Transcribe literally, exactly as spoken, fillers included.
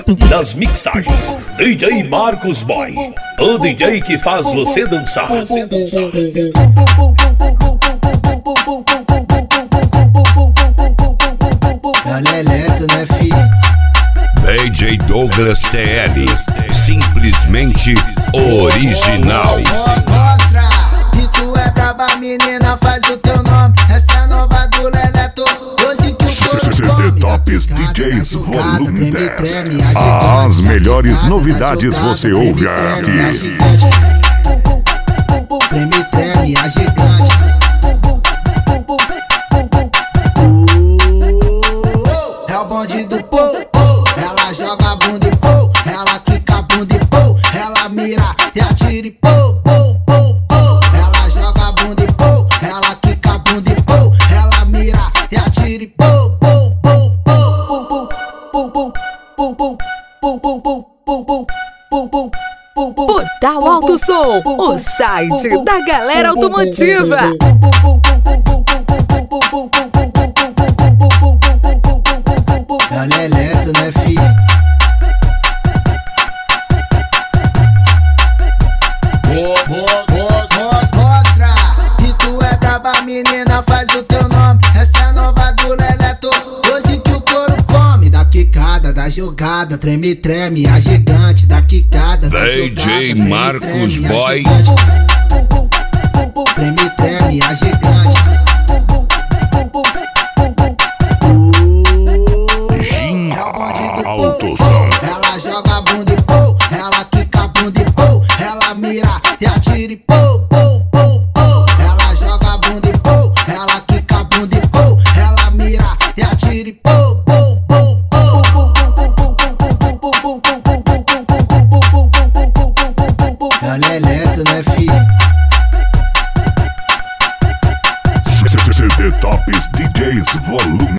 Nas mixagens, D J Marcos Boy, o D J que faz você dançar. Olha Eleto, né, fi? D J Douglas T L, simplesmente original. Mostra que tu é braba, menina, faz o teu nome. Essa é a nova do Leleto. Hoje que o couro C come. D Tops D Js Volume dez. As melhores novidades você ouve aqui. Treme, treme, a gigante. É o bonde do povo. Ela joga a bunda e pô. Ela quica a bunda e pô. Ela mira e atira e pô, pô, pô, pô. Ela joga a bunda e pô. Ela quica a bunda e pô. Ela mira e atira e pô, pô, pô, pô. Pum, pum, pum, pum, pum, pum, pum, pum, pum, pum, pum. Portal Alto Som, o site da galera automotiva. Olha Eleto, né, fi? Mostra que tu é braba, menina, faz o teu nome. Essa é a nova do Leleto. Hoje que o couro come. Da quicada, da jogada, treme, treme, a gigante. Da quicada, da D J Marcos Boy. Treme, treme, a gigante. Alto Som. Ela joga a bunda e pô. Ela quica a bunda e pô. Ela mira e atira e pô, pô, pô, pô. Ela joga a bunda e pô. Ela quica a bunda e pô. Ela mira e atira e pô, pô, pô, pô. Olha Eleto, né, fi? C D Tops D Js Volume